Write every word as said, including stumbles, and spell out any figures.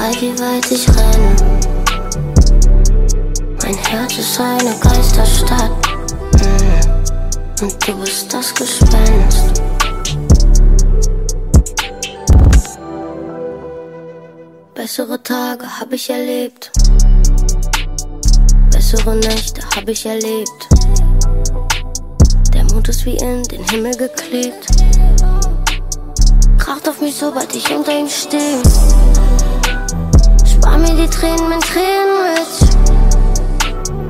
Zeit, wie weit ich renn. Mein Herz ist eine Geisterstadt, mm. und du bist das Gespenst. Bessere Tage hab ich erlebt, bessere Nächte hab ich erlebt. Der Mond ist wie in den Himmel geklebt, kracht auf mich, sobald ich unter ihm steh. Spar mir die Tränen, mein Tränenrich.